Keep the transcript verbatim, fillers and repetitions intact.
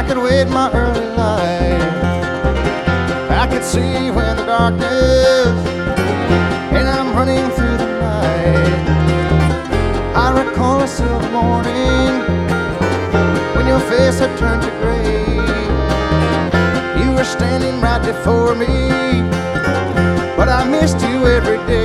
could wait my early light. I could see when the darkness and I'm running through the night. I recall a silver morning when your face had turned to gray. You were standing right before me, but I missed you every day.